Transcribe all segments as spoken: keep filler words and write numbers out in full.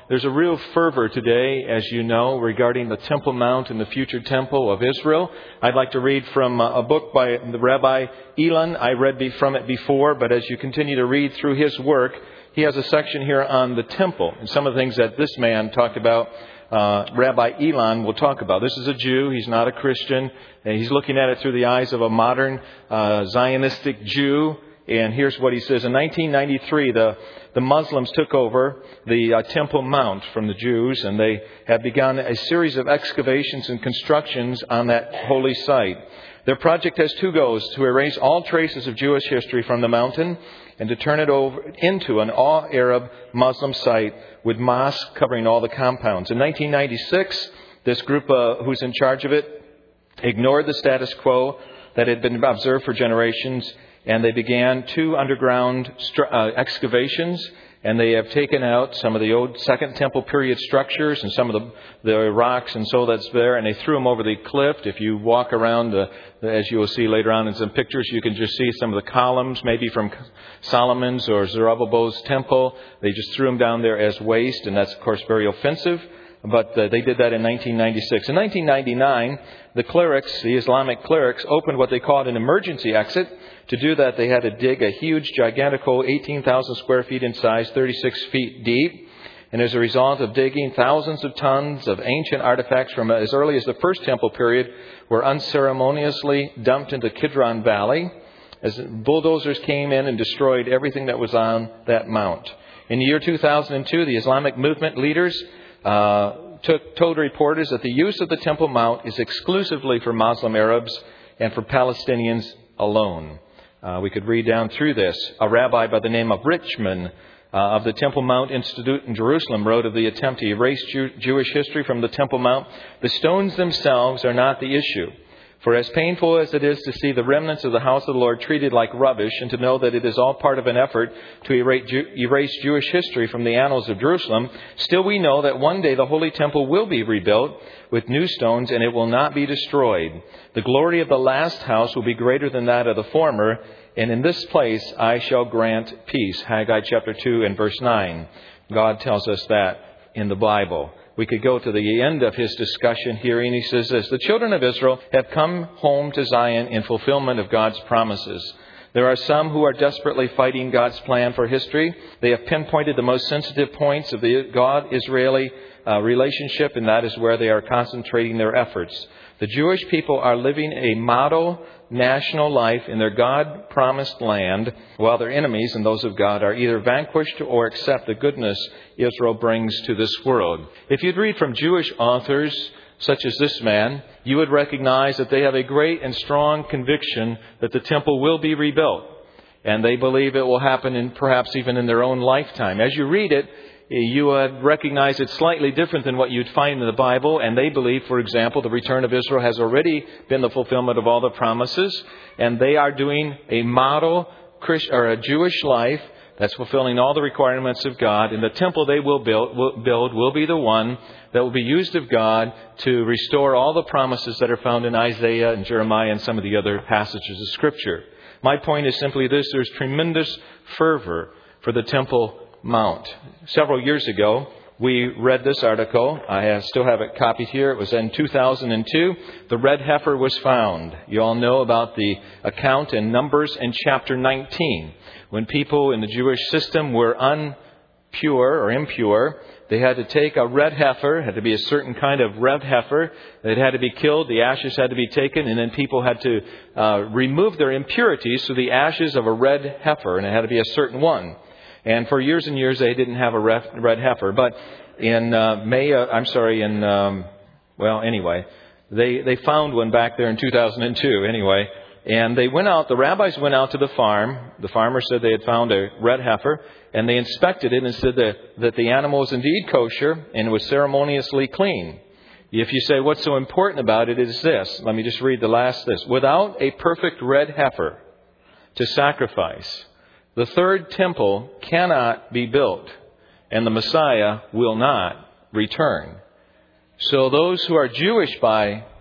There's a real fervor today, as you know, regarding the Temple Mount and the future temple of Israel. I'd like to read from a book by the Rabbi Elon. I read from it before, but as you continue to read through his work, he has a section here on the temple and some of the things that this man talked about. Uh, Rabbi Elon will talk about. This is a Jew. He's not a Christian. And he's looking at it through the eyes of a modern uh, Zionistic Jew. And here's what he says. In nineteen ninety-three, the, the Muslims took over the uh, Temple Mount from the Jews, and they have begun a series of excavations and constructions on that holy site. Their project has two goals: to erase all traces of Jewish history from the mountain and to turn it over into an all-Arab Muslim site with mosques covering all the compounds. In nineteen ninety-six, this group uh, who's in charge of it ignored the status quo that had been observed for generations, and they began two underground stru- uh, excavations, and they have taken out some of the old Second Temple period structures and some of the, the rocks and so that's there, and they threw them over the cliff. If you walk around, uh, as you will see later on in some pictures, you can just see some of the columns, maybe from Solomon's or Zerubbabel's temple. They just threw them down there as waste, and that's, of course, very offensive. But uh, they did that in nineteen ninety-six. In nineteen ninety-nine, the clerics, the Islamic clerics, opened what they called an emergency exit. To do that, they had to dig a huge, gigantical, eighteen thousand square feet in size, thirty-six feet deep. And as a result of digging, thousands of tons of ancient artifacts from as early as the First Temple period were unceremoniously dumped into Kidron Valley as bulldozers came in and destroyed everything that was on that mount. In the year two thousand two, the Islamic movement leaders uh, took, told reporters that the use of the Temple Mount is exclusively for Muslim Arabs and for Palestinians alone. Uh, we could read down through this. A rabbi by the name of Richman uh, of the Temple Mount Institute in Jerusalem wrote of the attempt to erase Jew- Jewish history from the Temple Mount, "The stones themselves are not the issue. For as painful as it is to see the remnants of the house of the Lord treated like rubbish, and to know that it is all part of an effort to erase Jewish history from the annals of Jerusalem, still we know that one day the Holy Temple will be rebuilt with new stones, and it will not be destroyed. The glory of the last house will be greater than that of the former, and in this place I shall grant peace." Haggai chapter two and verse nine. God tells us that in the Bible. We could go to the end of his discussion here, and he says this: "The children of Israel have come home to Zion in fulfillment of God's promises. There are some who are desperately fighting God's plan for history. They have pinpointed the most sensitive points of the God-Israeli uh, relationship, and that is where they are concentrating their efforts. The Jewish people are living a model national life in their God-promised land, while their enemies and those of God are either vanquished or accept the goodness Israel brings to this world." If you'd read from Jewish authors such as this man, you would recognize that they have a great and strong conviction that the temple will be rebuilt. And they believe it will happen in perhaps even in their own lifetime. As you read it, you would recognize it's slightly different than what you'd find in the Bible. And they believe, for example, the return of Israel has already been the fulfillment of all the promises. And they are doing a model Christ, or a Jewish life that's fulfilling all the requirements of God. And the temple they will build, will build will be the one that will be used of God to restore all the promises that are found in Isaiah and Jeremiah and some of the other passages of Scripture. My point is simply this: there's tremendous fervor for the Temple Mount. Several years ago, we read this article. I have, still have it copied here. It was in two thousand two. The red heifer was found. You all know about the account in Numbers in chapter nineteen. When people in the Jewish system were unpure or impure, they had to take a red heifer. It had to be a certain kind of red heifer. It had to be killed. The ashes had to be taken. And then people had to uh, remove their impurities through the ashes of a red heifer. And it had to be a certain one. And for years and years, they didn't have a red heifer. But in uh, May, uh, I'm sorry, in, um, well, anyway, they, they found one back there in two thousand two, anyway. And they went out, the rabbis went out to the farm. The farmer said they had found a red heifer. And they inspected it and said that, that the animal was indeed kosher and was ceremoniously clean. If you say, what's so important about it is this. Let me just read the last this. "Without a perfect red heifer to sacrifice, the third temple cannot be built, and the Messiah will not return." So those who are Jewish by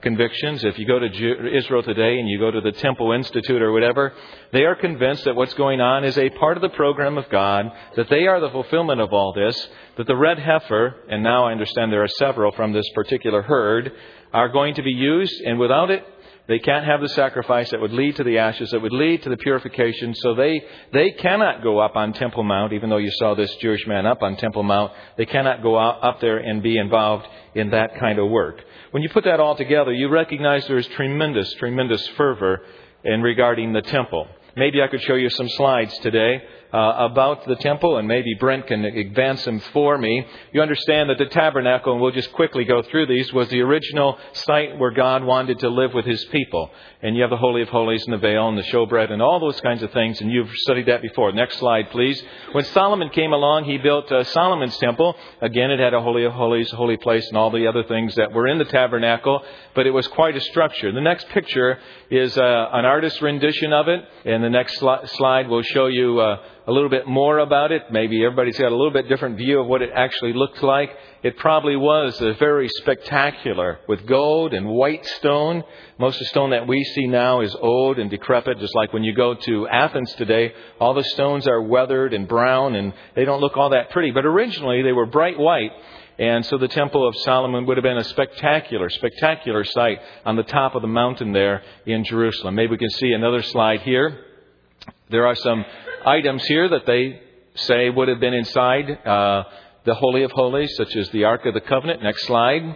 convictions. If you go to Ju- Israel today and you go to the Temple Institute or whatever, they are convinced that what's going on is a part of the program of God, that they are the fulfillment of all this, that the red heifer, and now I understand there are several from this particular herd, are going to be used, and without it, they can't have the sacrifice that would lead to the ashes, that would lead to the purification. So they, they cannot go up on Temple Mount, even though you saw this Jewish man up on Temple Mount. They cannot go out, up there and be involved in that kind of work. When you put that all together, you recognize there is tremendous, tremendous fervor in regarding the temple. Maybe I could show you some slides today uh, about the temple, and maybe Brent can advance them for me. You understand that the tabernacle, and we'll just quickly go through these, was the original site where God wanted to live with His people. And you have the Holy of Holies and the veil and the showbread and all those kinds of things, and you've studied that before. Next slide, please. When Solomon came along, he built uh, Solomon's temple. Again, it had a Holy of Holies, holy place, and all the other things that were in the tabernacle, but it was quite a structure. The next picture is uh, an artist's rendition of it, and the next sli- slide will show you uh, a little bit more about it. Maybe everybody's got a little bit different view of what it actually looked like. It probably was a very spectacular with gold and white stone. Most of the stone that we see now is old and decrepit, just like when you go to Athens today, all the stones are weathered and brown and they don't look all that pretty. But originally they were bright white. And so the Temple of Solomon would have been a spectacular, spectacular sight on the top of the mountain there in Jerusalem. Maybe we can see another slide here. There are some items here that they say would have been inside uh, the Holy of Holies, such as the Ark of the Covenant. Next slide.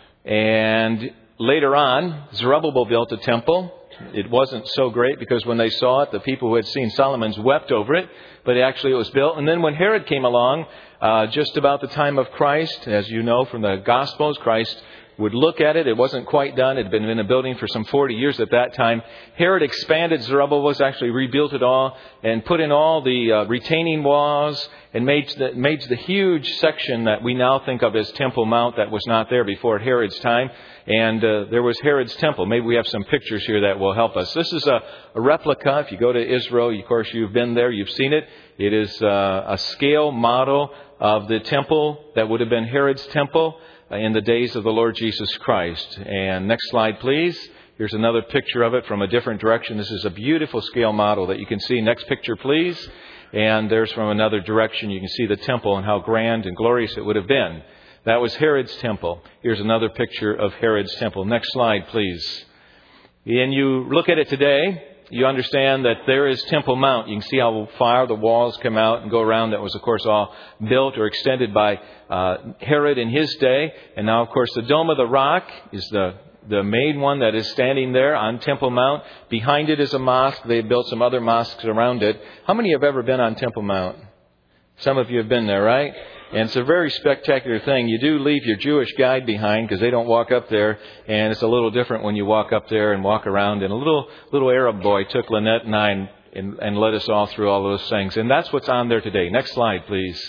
And later on, Zerubbabel built a temple. It wasn't so great because when they saw it, the people who had seen Solomon's wept over it. But actually it was built. And then when Herod came along, uh, just about the time of Christ, as you know from the Gospels, Christ would look at it. It wasn't quite done. It had been in a building for some forty years at that time. Herod expanded Zerubbabel's, actually rebuilt it all and put in all the uh, retaining walls and made the, made the huge section that we now think of as Temple Mount that was not there before Herod's time. And uh, there was Herod's temple. Maybe we have some pictures here that will help us. This is a, a replica. If you go to Israel, of course, you've been there. You've seen it. It is uh, a scale model of the temple that would have been Herod's temple in the days of the Lord Jesus Christ. And next slide, please. Here's another picture of it from a different direction. This is a beautiful scale model that you can see. Next picture, please. And there's from another direction. You can see the temple and how grand and glorious it would have been. That was Herod's temple. Here's another picture of Herod's temple. Next slide, please. And you look at it today, you understand that there is Temple Mount. You can see how far the walls come out and go around. That was, of course, all built or extended by uh, Herod in his day. And now, of course, the Dome of the Rock is the, the main one that is standing there on Temple Mount. Behind it is a mosque. They built some other mosques around it. How many have ever been on Temple Mount? Some of you have been there, right? And it's a very spectacular thing. You do leave your Jewish guide behind because they don't walk up there. And it's a little different when you walk up there and walk around. And a little little Arab boy took Lynette and I and, and, and led us all through all those things. And that's what's on there today. Next slide, please.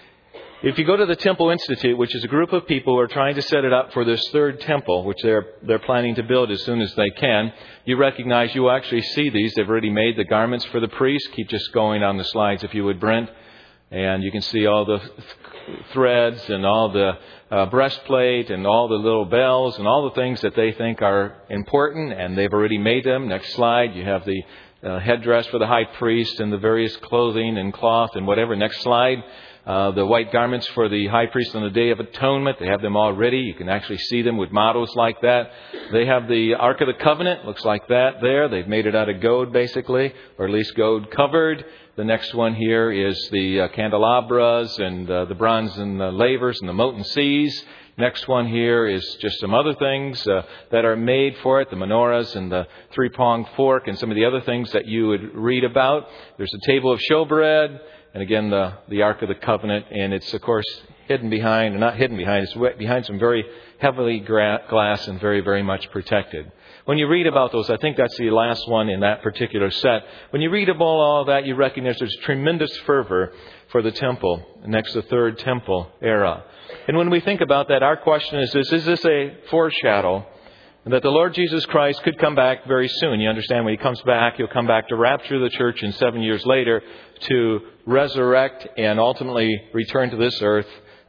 If you go to the Temple Institute, which is a group of people who are trying to set it up for this third temple, which they're they're planning to build as soon as they can, you recognize you will actually see these. They've already made the garments for the priests. Keep just going on the slides if you would, Brent. And you can see all the th- threads and all the uh, breastplate and all the little bells and all the things that they think are important. And they've already made them. Next slide. You have the uh, headdress for the high priest and the various clothing and cloth and whatever. Next slide. Uh, the white garments for the high priest on the Day of Atonement. They have them all ready. You can actually see them with models like that. They have the Ark of the Covenant. Looks like that there. They've made it out of gold, basically, or at least gold covered. The next one here is the uh, candelabras and uh, the bronze and the lavers and the molten seas. Next one here is just some other things uh, that are made for it, the menorahs and the three-pronged fork and some of the other things that you would read about. There's a table of showbread and, again, the, the Ark of the Covenant. And it's, of course, hidden behind, or not hidden behind, it's behind some very heavily gra- glass and very, very much protected. When you read about those, I think that's the last one in that particular set. When you read about all that, you recognize there's tremendous fervor for the temple, next to the third temple era. And when we think about that, our question is this, is this a foreshadow that the Lord Jesus Christ could come back very soon? You understand, when He comes back, He'll come back to rapture the church, and seven years later to resurrect and ultimately return to this earth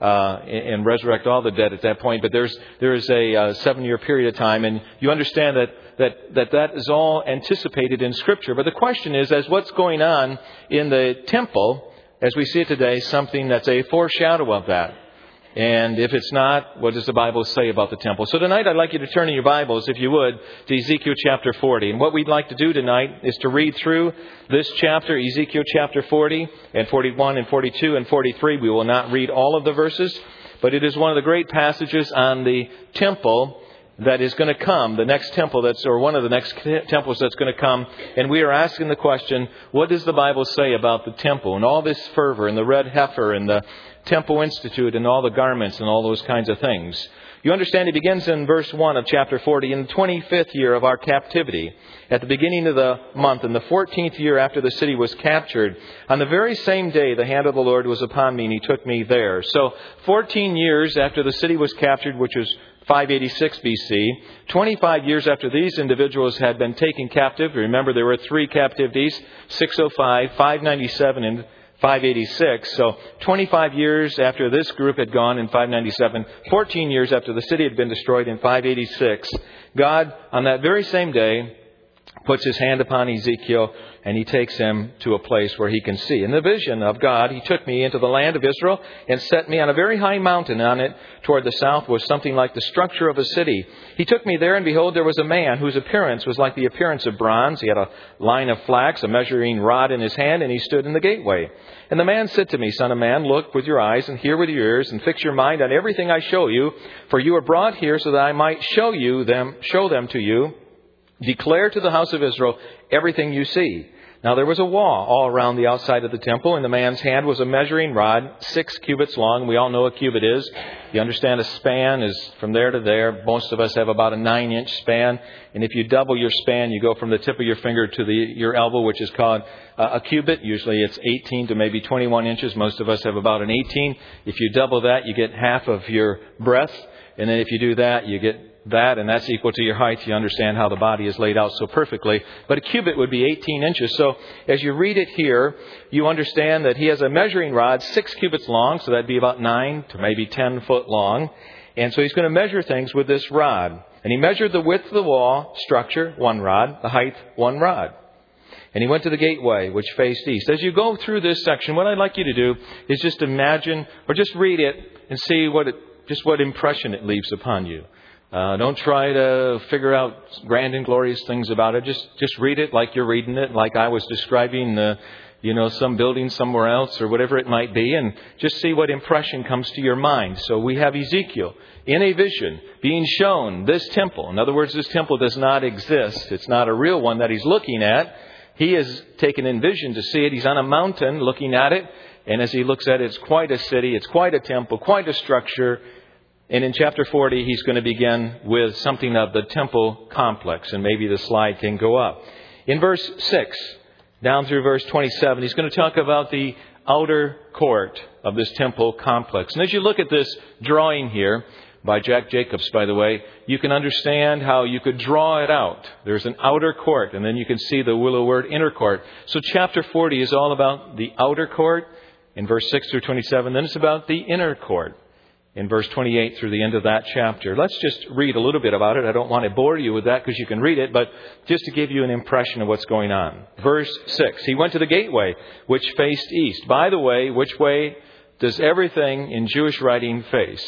uh, and, and resurrect all the dead at that point. But there's there is a uh, seven-year period of time, and you understand that, that that that is all anticipated in Scripture. But the question is, as what's going on in the temple, as we see it today, something that's a foreshadow of that. And if it's not, what does the Bible say about the temple? So tonight I'd like you to turn in your Bibles, if you would, to Ezekiel chapter forty. And what we'd like to do tonight is to read through this chapter, Ezekiel chapter forty and forty-one and forty-two and forty-three. We will not read all of the verses, but it is one of the great passages on the temple that is going to come, the next temple that's, or one of the next temples that's going to come. And we are asking the question, what does the Bible say about the temple and all this fervor and the red heifer and the Temple Institute and all the garments and all those kinds of things? You understand it begins in verse one of chapter forty. In the twenty-fifth year of our captivity, at the beginning of the month, in the fourteenth year after the city was captured, on the very same day the hand of the Lord was upon me, and He took me there. So fourteen years after the city was captured, which was five eighty-six B C, twenty-five years after these individuals had been taken captive. Remember, there were three captivities, six oh five, five ninety-seven, and five eighty-six. So twenty-five years after this group had gone in five ninety-seven, fourteen years after the city had been destroyed in five eighty-six, God, on that very same day, puts His hand upon Ezekiel, and He takes him to a place where he can see. In the vision of God, He took me into the land of Israel and set me on a very high mountain. On it, toward the south, was something like the structure of a city. He took me there, and behold, there was a man whose appearance was like the appearance of bronze. He had a line of flax, a measuring rod in his hand, and he stood in the gateway. And the man said to me, Son of man, look with your eyes and hear with your ears, and fix your mind on everything I show you, for you are brought here so that I might show you them, show them to you. Declare to the house of Israel everything you see. Now there was a wall all around the outside of the temple. In the man's hand was a measuring rod, six cubits long. We all know what a cubit is. You understand a span is from there to there. Most of us have about a nine-inch span. And if you double your span, you go from the tip of your finger to the your elbow, which is called uh, a cubit. Usually it's eighteen to maybe twenty-one inches. Most of us have about an eighteen. If you double that, you get half of your breadth. And then if you do that, you get that, and that's equal to your height. You understand how the body is laid out so perfectly. But a cubit would be eighteen inches. So as you read it here, you understand that he has a measuring rod, six cubits long, so that'd be about nine to maybe ten foot long. And so he's going to measure things with this rod. And he measured the width of the wall structure, one rod, the height, one rod. And he went to the gateway, which faced east. As you go through this section, what I'd like you to do is just imagine, or just read it and see what it, just what impression it leaves upon you. Uh, don't try to figure out grand and glorious things about it. Just just read it like you're reading it, like I was describing, uh, you know, some building somewhere else or whatever it might be, and just see what impression comes to your mind. So we have Ezekiel in a vision being shown this temple. In other words, this temple does not exist. It's not a real one that he's looking at. He is taken in vision to see it. He's on a mountain looking at it, and as he looks at it, it's quite a city, it's quite a temple, quite a structure. And in chapter forty, he's going to begin with something of the temple complex. And maybe the slide can go up. In verse six, down through verse twenty-seven, he's going to talk about the outer court of this temple complex. And as you look at this drawing here, by Jack Jacobs, by the way, you can understand how you could draw it out. There's an outer court, and then you can see the willow word inner court. So chapter forty is all about the outer court in verse six through twenty-seven. Then it's about the inner court in verse twenty-eight through the end of that chapter. Let's just read a little bit about it. I don't want to bore you with that because you can read it, but just to give you an impression of what's going on. Verse six, he went to the gateway, which faced east. By the way, which way does everything in Jewish writing face?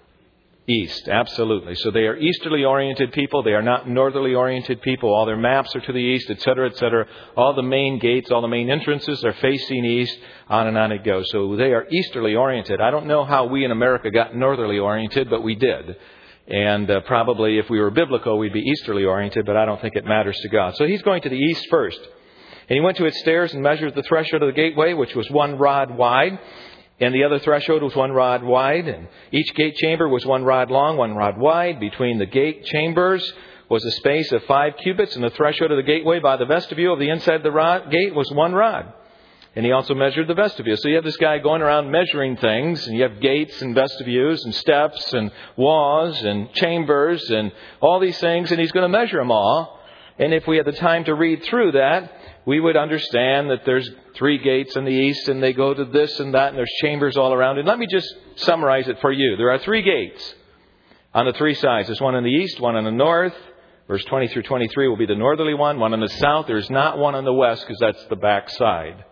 East, absolutely. So they are easterly oriented people. They are not northerly oriented people. All their maps are to the east, et cetera, et cetera. All the main gates, all the main entrances are facing east. On and on it goes. So they are easterly oriented. I don't know how we in America got northerly oriented, but we did. And uh, probably if we were biblical, we'd be easterly oriented, but I don't think it matters to God. So he's going to the east first. And he went to its stairs and measured the threshold of the gateway, which was one rod wide. And the other threshold was one rod wide. And each gate chamber was one rod long, one rod wide. Between the gate chambers was a space of five cubits. And the threshold of the gateway by the vestibule of the inside of the rod, gate was one rod. And he also measured the vestibule. So you have this guy going around measuring things. And you have gates and vestibules and steps and walls and chambers and all these things. And he's going to measure them all. And if we had the time to read through that, we would understand that there's three gates in the east and they go to this and that and there's chambers all around. And let me just summarize it for you. There are three gates on the three sides. There's one in the east, one in the north. Verse twenty through twenty-three will be the northerly one. One on the south. There's not one on the west because that's the back side.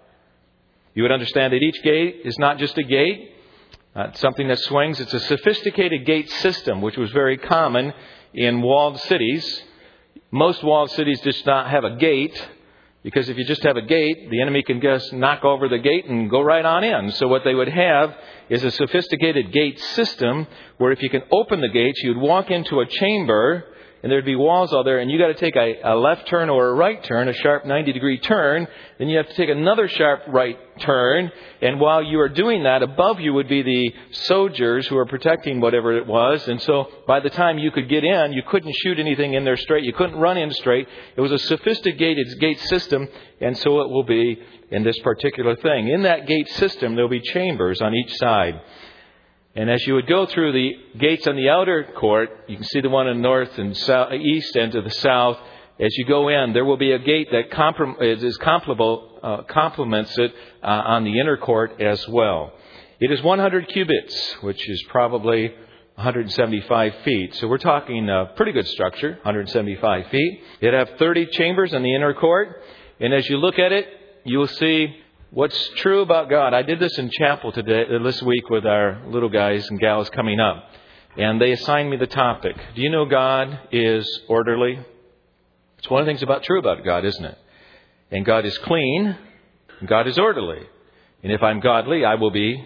You would understand that each gate is not just a gate. Uh, it's something that swings. It's a sophisticated gate system, which was very common in walled cities. Most walled cities just not have a gate, because if you just have a gate, the enemy can just knock over the gate and go right on in. So what they would have is a sophisticated gate system where if you can open the gates, you'd walk into a chamber and there'd be walls all there, and you got to take a, a left turn or a right turn, a sharp ninety degree turn. Then you have to take another sharp right turn. And while you are doing that, above you would be the soldiers who are protecting whatever it was. And so by the time you could get in, you couldn't shoot anything in there straight. You couldn't run in straight. It was a sophisticated gate system, and so it will be in this particular thing. In that gate system, there'll be chambers on each side. And as you would go through the gates on the outer court, you can see the one in the north and south, east and to the south. As you go in, there will be a gate that comprom- is comparable, uh, complements it uh, on the inner court as well. It is one hundred cubits, which is probably one hundred seventy-five feet. So we're talking a pretty good structure, one hundred seventy-five feet. It have thirty chambers in the inner court. And as you look at it, you will see what's true about God. I did this in chapel today, this week with our little guys and gals coming up. And they assigned me the topic. Do you know God is orderly? It's one of the things about true about God, isn't it? And God is clean. And God is orderly. And if I'm godly, I will be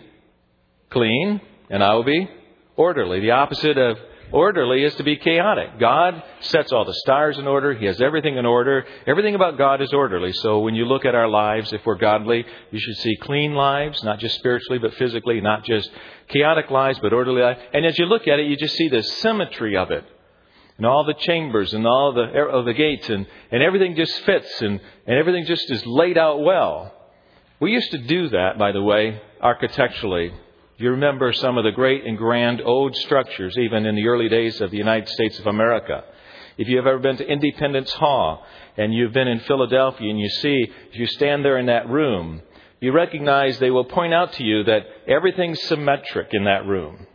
clean and I will be orderly. The opposite of orderly is to be chaotic. God sets all the stars in order. He has everything in order. Everything about God is orderly. So when you look at our lives, if we're godly, you should see clean lives, not just spiritually, but physically, not just chaotic lives, but orderly lives. And as you look at it, you just see the symmetry of it. And all the chambers and all the of the gates and, and everything just fits and, and everything just is laid out well. We used to do that, by the way, architecturally. You remember some of the great and grand old structures, even in the early days of the United States of America. If you have ever been to Independence Hall and you've been in Philadelphia and you see, if you stand there in that room, you recognize they will point out to you that everything's symmetric in that room.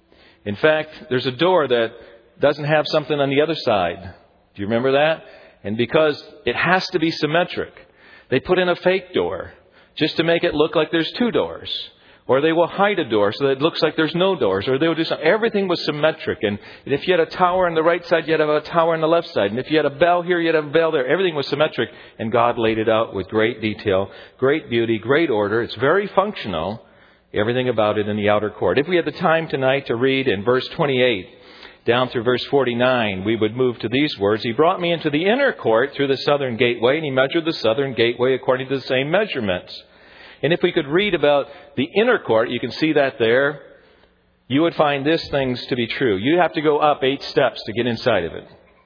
In fact, there's a door that doesn't have something on the other side. Do you remember that? And because it has to be symmetric, they put in a fake door just to make it look like there's two doors. Or they will hide a door so that it looks like there's no doors. Or they will do something. Everything was symmetric. And if you had a tower on the right side, you'd have a tower on the left side. And if you had a bell here, you'd have a bell there. Everything was symmetric. And God laid it out with great detail, great beauty, great order. It's very functional, everything about it in the outer court. If we had the time tonight to read in verse twenty-eight down through verse forty-nine, we would move to these words. He brought me into the inner court through the southern gateway, and he measured the southern gateway according to the same measurements. And if we could read about the inner court, you can see that there, you would find this things to be true. You have to go up eight steps to get inside of it.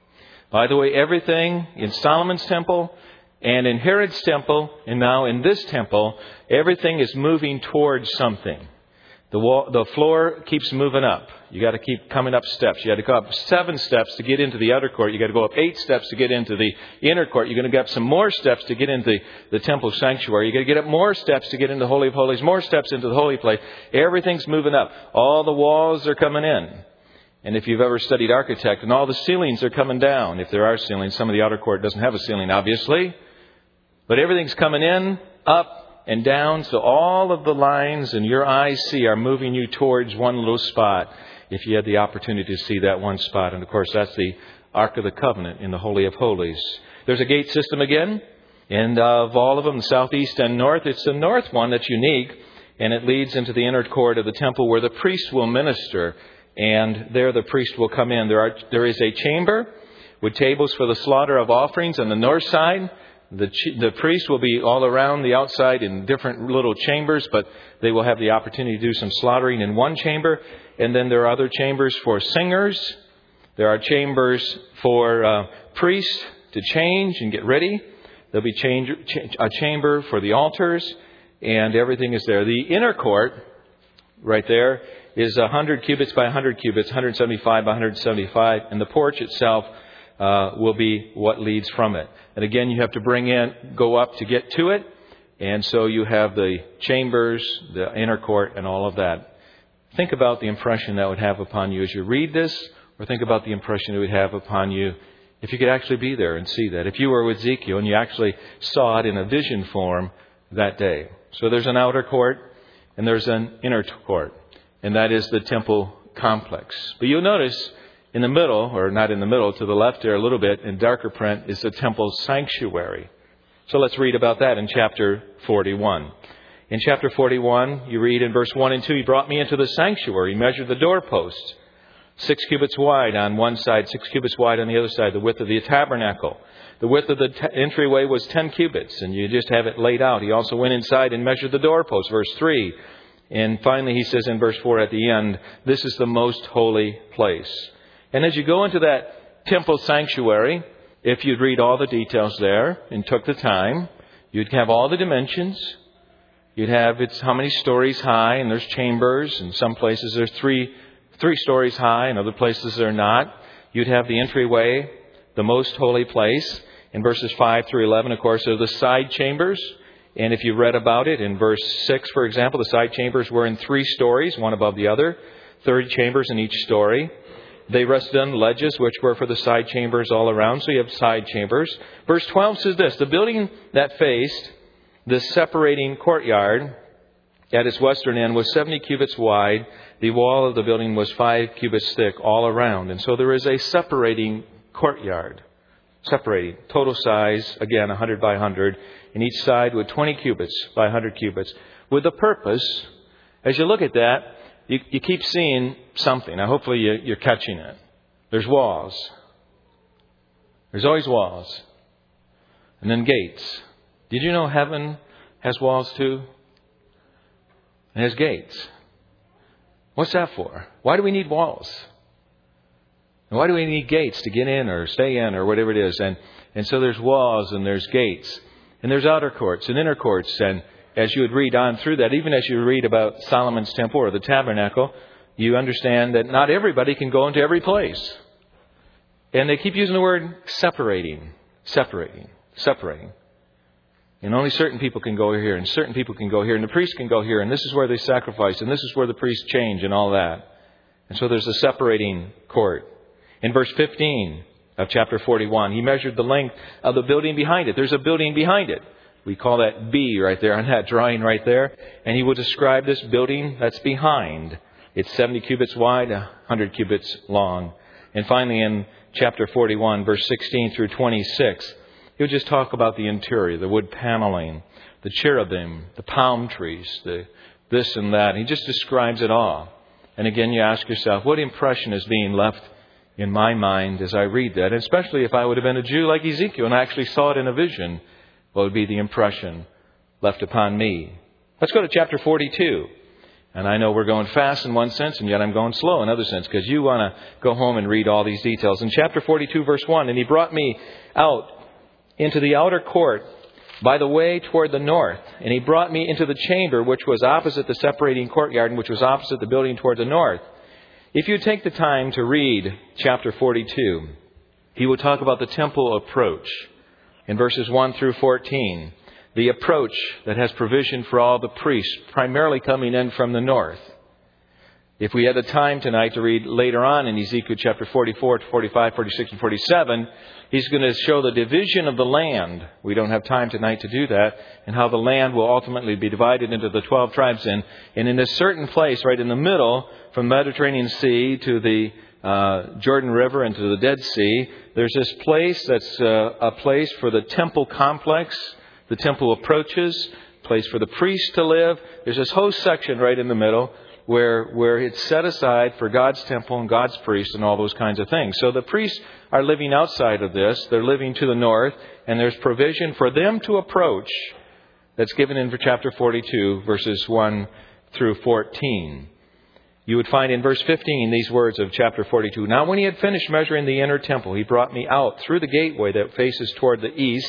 By the way, everything in Solomon's temple and in Herod's temple and now in this temple, everything is moving towards something. The wall, the floor keeps moving up. You got to keep coming up steps. You got to go up seven steps to get into the outer court. You got to go up eight steps to get into the inner court. You're going to get up some more steps to get into the, the temple sanctuary. You got to get up more steps to get into the Holy of Holies, more steps into the holy place. Everything's moving up. All the walls are coming in. And if you've ever studied architect, and all the ceilings are coming down. If there are ceilings, some of the outer court doesn't have a ceiling, obviously. But everything's coming in, up, and down, so all of the lines and your eyes see are moving you towards one little spot. If you had the opportunity to see that one spot. And of course, that's the Ark of the Covenant in the Holy of Holies. There's a gate system again. And of all of them, south, east, and north, it's the north one that's unique. And it leads into the inner court of the temple where the priest will minister. And there the priest will come in. There are there is a chamber with tables for the slaughter of offerings on the north side. The the priest will be all around the outside in different little chambers, but they will have the opportunity to do some slaughtering in one chamber. And then there are other chambers for singers. There are chambers for uh, priests to change and get ready. There'll be change, a chamber for the altars, and everything is there. The inner court, right there, is one hundred cubits by one hundred cubits, one hundred seventy-five by one hundred seventy-five, and the porch itself uh, will be what leads from it. And again, you have to bring in, go up to get to it. And so you have the chambers, the inner court, and all of that. Think about the impression that would have upon you as you read this, or think about the impression it would have upon you if you could actually be there and see that. If you were with Ezekiel and you actually saw it in a vision form that day. So there's an outer court and there's an inner court. And that is the temple complex. But you'll notice in the middle, or not in the middle, to the left there a little bit in darker print, is the temple sanctuary. So let's read about that in chapter forty-one. In chapter forty-one, you read in verse one and two, He brought me into the sanctuary. He measured the doorposts, six cubits wide on one side, six cubits wide on the other side, the width of the tabernacle. The width of the t- entryway was ten cubits, and you just have it laid out. He also went inside and measured the doorposts, verse three. And finally, he says in verse four at the end, this is the most holy place. And as you go into that temple sanctuary, if you'd read all the details there and took the time, you'd have all the dimensions. You'd have it's how many stories high, and there's chambers, and some places there's three three stories high, and other places they're not. You'd have the entryway, the most holy place. In verses five through eleven, of course, are the side chambers. And if you read about it in verse six, for example, the side chambers were in three stories, one above the other, thirty chambers in each story. They rested on ledges, which were for the side chambers all around. So you have side chambers. Verse twelve says this, the building that faced the separating courtyard at its western end was seventy cubits wide. The wall of the building was five cubits thick all around. And so there is a separating courtyard. Separating. Total size, again, one hundred by one hundred. And each side with twenty cubits by one hundred cubits. With the purpose, as you look at that, you, you keep seeing something. Now, hopefully you, you're catching it. There's walls. There's always walls. And then gates. Did you know heaven has walls too? It has gates. What's that for? Why do we need walls? And why do we need gates to get in or stay in or whatever it is? And and so there's walls and there's gates. And there's outer courts and inner courts. And as you would read on through that, even as you read about Solomon's temple or the tabernacle, you understand that not everybody can go into every place. And they keep using the word separating, separating, separating. And only certain people can go here, and certain people can go here, and the priest can go here, and this is where they sacrifice, and this is where the priests change, and all that. And so there's a separating court. In verse fifteen of chapter forty-one, he measured the length of the building behind it. There's a building behind it. We call that B right there on that drawing right there. And he will describe this building that's behind. It's seventy cubits wide, one hundred cubits long. And finally in chapter forty-one, verse sixteen through twenty-six, he'll just talk about the interior, the wood paneling, the cherubim, the palm trees, the this and that. He just describes it all. And again, you ask yourself, what impression is being left in my mind as I read that? And especially if I would have been a Jew like Ezekiel and I actually saw it in a vision, what would be the impression left upon me? Let's go to chapter forty-two. And I know we're going fast in one sense, and yet I'm going slow in another sense, because you want to go home and read all these details. In chapter forty-two, verse one, and he brought me out into the outer court by the way toward the north. And he brought me into the chamber which was opposite the separating courtyard and which was opposite the building toward the north. If you take the time to read chapter forty-two, he will talk about the temple approach in verses one through fourteen. The approach that has provision for all the priests, primarily coming in from the north. If we had the time tonight to read later on in Ezekiel chapter forty-four, forty-five, forty-six, and forty-seven, he's going to show the division of the land. We don't have time tonight to do that. And how the land will ultimately be divided into the twelve tribes. And, and in a certain place right in the middle, from the Mediterranean Sea to the uh, Jordan River and to the Dead Sea, there's this place that's uh, a place for the temple complex, the temple approaches, place for the priests to live. There's this whole section right in the middle where where it's set aside for God's temple and God's priests and all those kinds of things. So the priests are living outside of this. They're living to the north, and there's provision for them to approach that's given in chapter forty-two, verses one through fourteen. You would find in verse fifteen these words of chapter forty-two. Now when he had finished measuring the inner temple, he brought me out through the gateway that faces toward the east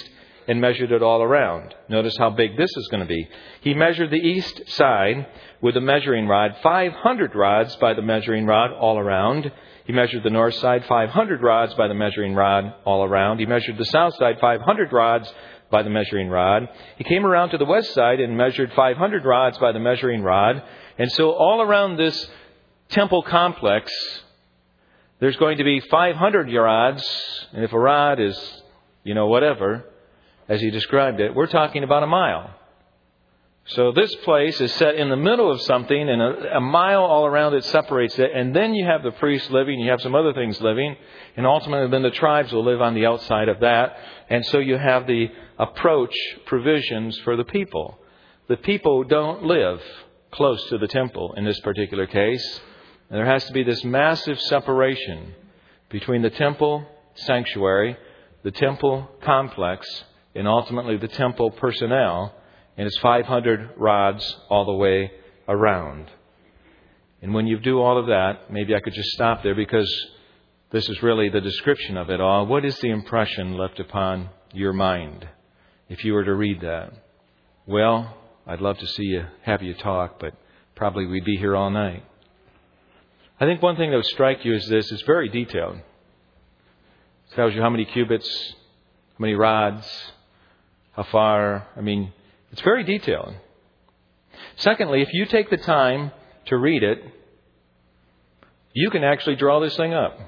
and measured it all around. Notice how big this is going to be. He measured the east side with a measuring rod, five hundred rods by the measuring rod all around. He measured the north side, five hundred rods by the measuring rod all around. He measured the south side, five hundred rods by the measuring rod. He came around to the west side and measured five hundred rods by the measuring rod. And so all around this temple complex, there's going to be five hundred rods. And if a rod is, you know, whatever, as he described it, we're talking about a mile. So this place is set in the middle of something, and a, a mile all around it separates it. And then you have the priests living, you have some other things living, and ultimately then the tribes will live on the outside of that. And so you have the approach provisions for the people. The people don't live close to the temple in this particular case. And there has to be this massive separation between the temple sanctuary, the temple complex, and ultimately the temple personnel. And it's five hundred rods all the way around. And when you do all of that, maybe I could just stop there because this is really the description of it all. What is the impression left upon your mind if you were to read that? Well, I'd love to see you, have you talk, but probably we'd be here all night. I think one thing that would strike you is this. It's very detailed. It tells you how many cubits, how many rods, how far. I mean, it's very detailed. Secondly, if you take the time to read it, you can actually draw this thing up.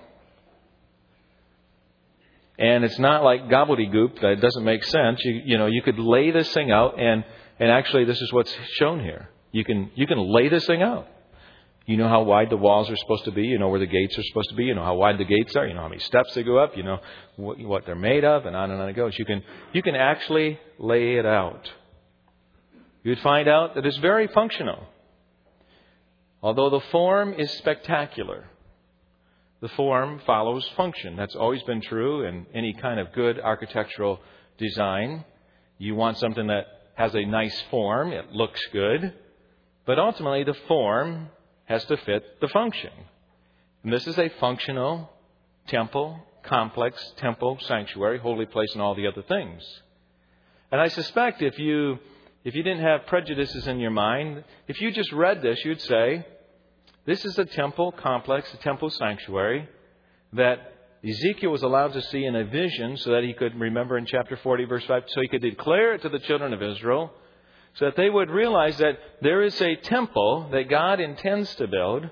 And it's not like gobbledygook that doesn't make sense. You, you know, you could lay this thing out, and, and actually this is what's shown here. You can you can lay this thing out. You know how wide the walls are supposed to be. You know where the gates are supposed to be. You know how wide the gates are. You know how many steps they go up. You know what, what they're made of, and on and on it goes. You can you can actually lay it out. You would find out that it's very functional. Although the form is spectacular, the form follows function. That's always been true in any kind of good architectural design. You want something that has a nice form. It looks good. But ultimately, the form has to fit the function. And this is a functional temple, complex, temple, sanctuary, holy place, and all the other things. And I suspect if you if you didn't have prejudices in your mind, if you just read this, you'd say, this is a temple complex, a temple sanctuary that Ezekiel was allowed to see in a vision so that he could remember in chapter forty, verse five, so he could declare it to the children of Israel, so that they would realize that there is a temple that God intends to build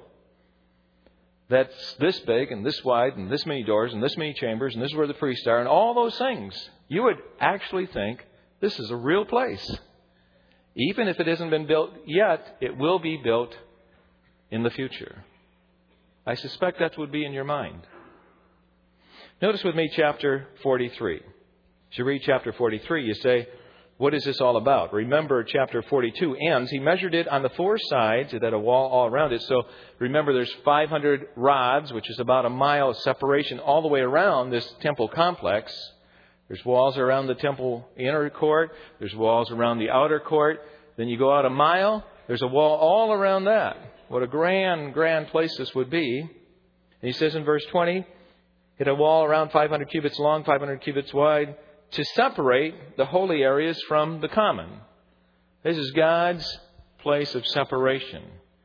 that's this big and this wide and this many doors and this many chambers and this is where the priests are and all those things. You would actually think this is a real place. Even if it hasn't been built yet, it will be built in the future. I suspect that would be in your mind. Notice with me chapter forty-three. As you read chapter forty-three, you say, what is this all about? Remember, chapter forty-two ends. He measured it on the four sides. It had a wall all around it. So remember, there's five hundred rods, which is about a mile of separation all the way around this temple complex. There's walls around the temple inner court. There's walls around the outer court. Then you go out a mile. There's a wall all around that. What a grand, grand place this would be. And he says in verse twenty, it had a wall around five hundred cubits long, five hundred cubits wide, to separate the holy areas from the common. This is God's place of separation.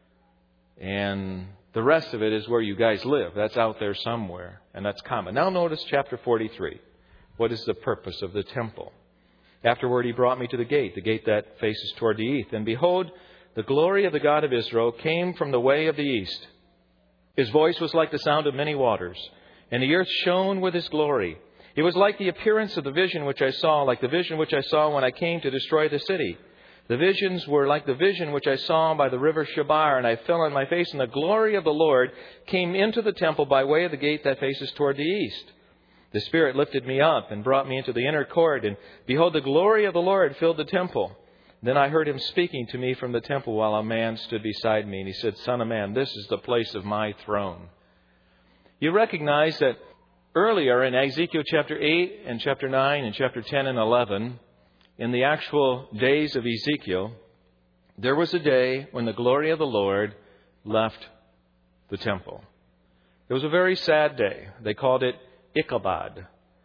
And the rest of it is where you guys live. That's out there somewhere. And that's common. Now notice chapter forty-three. What is the purpose of the temple? Afterward he brought me to the gate, the gate that faces toward the east. And behold, the glory of the God of Israel came from the way of the east. His voice was like the sound of many waters, and the earth shone with his glory. It was like the appearance of the vision which I saw, like the vision which I saw when I came to destroy the city. The visions were like the vision which I saw by the river Chebar, and I fell on my face, and the glory of the Lord came into the temple by way of the gate that faces toward the east. The Spirit lifted me up and brought me into the inner court, and behold, the glory of the Lord filled the temple. Then I heard him speaking to me from the temple while a man stood beside me, and he said, Son of man, this is the place of my throne. You recognize that earlier in Ezekiel chapter eight and chapter nine and chapter ten and eleven, in the actual days of Ezekiel, there was a day when the glory of the Lord left the temple. It was a very sad day. They called it Ichabod.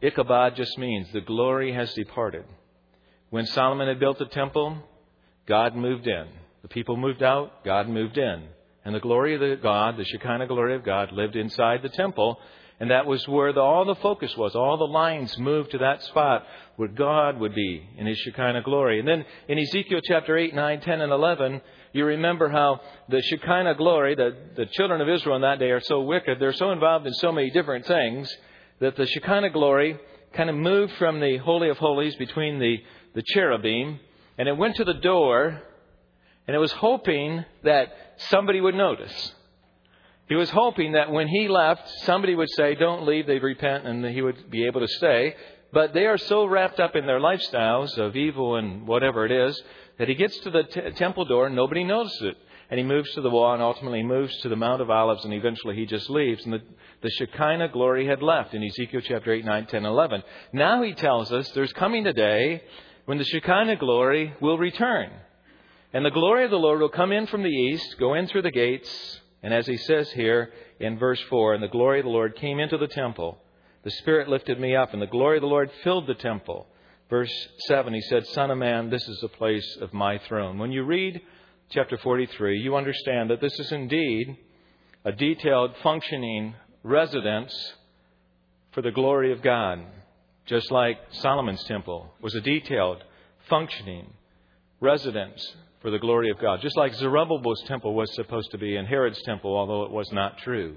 Ichabod just means the glory has departed. When Solomon had built the temple, God moved in. The people moved out, God moved in. And the glory of the God, the Shekinah glory of God, lived inside the temple. And that was where the, all the focus was. All the lines moved to that spot where God would be in His Shekinah glory. And then in Ezekiel chapter eight, nine, ten, and eleven, you remember how the Shekinah glory, the, the children of Israel in that day are so wicked. They're so involved in so many different things that the Shekinah glory kind of moved from the Holy of Holies between the, the cherubim. And it went to the door. And it was hoping that somebody would notice. He was hoping that when he left, somebody would say, don't leave, they'd repent, and he would be able to stay. But they are so wrapped up in their lifestyles of evil and whatever it is, that he gets to the t- temple door and nobody notices it. And he moves to the wall and ultimately moves to the Mount of Olives, and eventually he just leaves. And the, the Shekinah glory had left in Ezekiel chapter eight, nine, ten, eleven. Now he tells us there's coming a day when the Shekinah glory will return. And the glory of the Lord will come in from the east, go in through the gates. And as he says here in verse four, and the glory of the Lord came into the temple. The Spirit lifted me up, and the glory of the Lord filled the temple. Verse seven, he said, Son of man, this is the place of my throne. When you read chapter forty-three, you understand that this is indeed a detailed, functioning residence for the glory of God. Just like Solomon's temple was a detailed, functioning residence for the glory of God. Just like Zerubbabel's temple was supposed to be, and Herod's temple, although it was not true.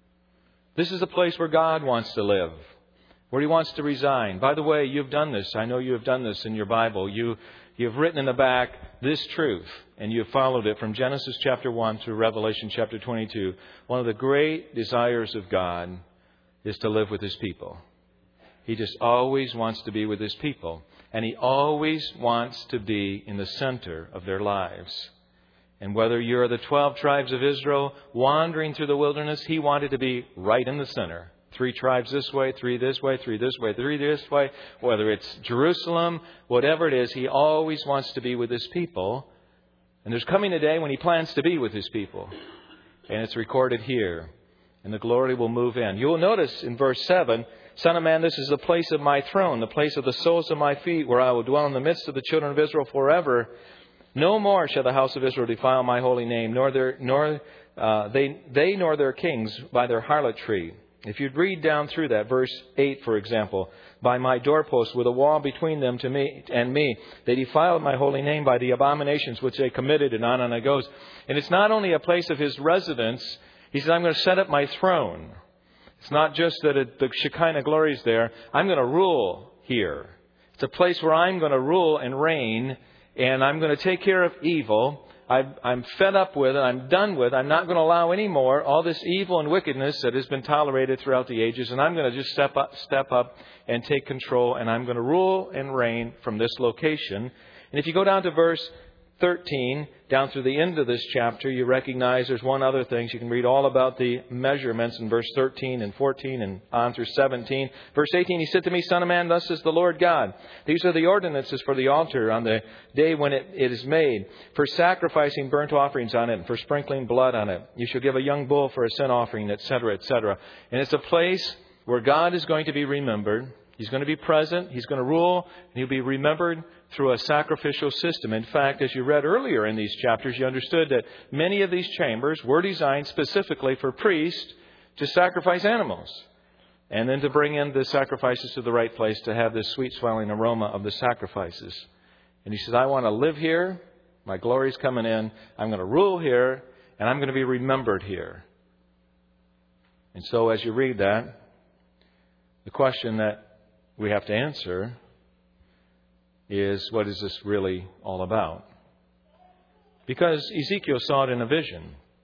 This is a place where God wants to live, where He wants to reside. By the way, you've done this. I know you have done this in your Bible. You, you've written in the back this truth, and you've followed it from Genesis chapter one through Revelation chapter twenty-two. One of the great desires of God is to live with His people. He just always wants to be with His people. And He always wants to be in the center of their lives. And whether you're the twelve tribes of Israel wandering through the wilderness, He wanted to be right in the center. Three tribes this way, three this way, three this way, three this way. Whether it's Jerusalem, whatever it is, He always wants to be with His people. And there's coming a day when He plans to be with His people. And it's recorded here. And the glory will move in. You will notice in verse seven, Son of man, this is the place of my throne, the place of the soles of my feet, where I will dwell in the midst of the children of Israel forever. No more shall the house of Israel defile my holy name, nor their nor uh, they they nor their kings by their harlotry. If you'd read down through that, verse eight, for example, by my doorposts with a wall between them to me and me, they defiled my holy name by the abominations which they committed, and on and it goes. And it's not only a place of His residence. He says, I'm going to set up my throne. It's not just that it, the Shekinah glory is there. I'm going to rule here. It's a place where I'm going to rule and reign, and I'm going to take care of evil. I've, I'm fed up with it. I'm done with it. I'm not going to allow any more all this evil and wickedness that has been tolerated throughout the ages, and I'm going to just step up, step up and take control, and I'm going to rule and reign from this location. And if you go down to verse thirteen, down through the end of this chapter, you recognize there's one other thing. You can read all about the measurements in verse thirteen and fourteen and on through seventeen. Verse eighteen, He said to me, Son of man, thus says the Lord God. These are the ordinances for the altar on the day when it, it is made, for sacrificing burnt offerings on it, and for sprinkling blood on it. You shall give a young bull for a sin offering, et cetera, et cetera. And it's a place where God is going to be remembered. He's going to be present. He's going to rule. And He'll be remembered through a sacrificial system. In fact, as you read earlier in these chapters, you understood that many of these chambers were designed specifically for priests to sacrifice animals. And then to bring in the sacrifices to the right place to have this sweet smelling aroma of the sacrifices. And He says, I want to live here. My glory's coming in. I'm going to rule here. And I'm going to be remembered here. And so as you read that, the question that we have to answer is, what is this really all about? Because Ezekiel saw it in a vision.